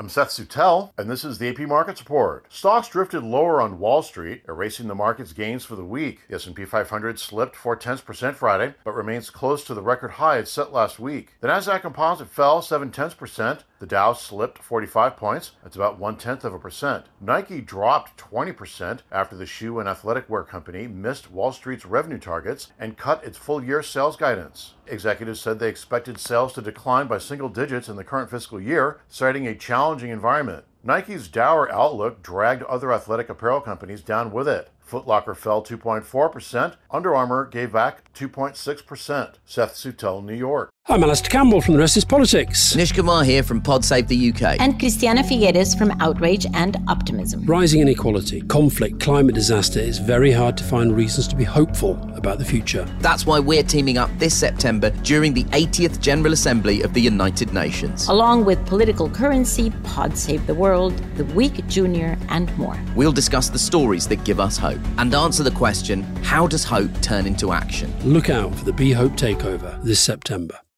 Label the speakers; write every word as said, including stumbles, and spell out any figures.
Speaker 1: I'm Seth Sutel, and this is the A P Markets Report. Stocks drifted lower on Wall Street, erasing the market's gains for the week. The S and P five hundred slipped four tenths percent Friday, but remains close to the record high it set last week. The Nasdaq Composite fell seven tenths percent. The Dow slipped forty-five points. That's about one tenth of a percent. Nike dropped twenty percent after the shoe and athletic wear company missed Wall Street's revenue targets and cut its full-year sales guidance. Executives said they expected sales to decline by single digits in the current fiscal year, citing a challenging environment. Nike's dour outlook dragged other athletic apparel companies down with it. Foot Locker fell two point four percent. Under Armour gave back two point six percent. Seth Sutel, New York.
Speaker 2: I'm Alistair Campbell from The Rest is Politics.
Speaker 3: Nish Kumar here from Pod Save the U K.
Speaker 4: And Christiana Figueres from Outrage and Optimism.
Speaker 2: Rising inequality, conflict, climate disaster. It's very hard to find reasons to be hopeful about the future.
Speaker 3: That's why we're teaming up this September during the eightieth General Assembly of the United Nations.
Speaker 4: Along with Political Currency, Pod Save the World, The Week Junior, and more.
Speaker 3: We'll discuss the stories that give us hope and answer the question, how does hope turn into action?
Speaker 2: Look out for the Be Hope Takeover this September.